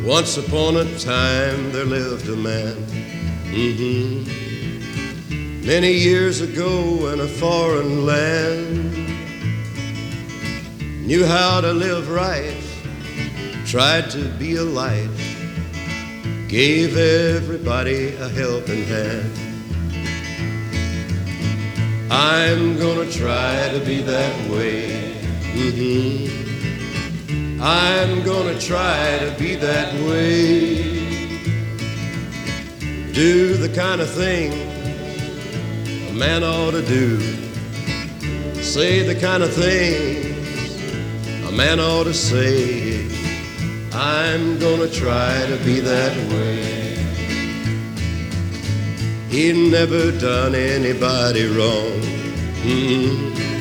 Once upon a time there lived a man, many years ago in a foreign land. Knew how to live right, tried to be a light, gave everybody a helping hand. I'm gonna try to be that way. I'm gonna try to be that way. Do the kind of thing a man ought to do. Say the kind of things a man ought to say. I'm gonna try to be that way. He never done anybody wrong.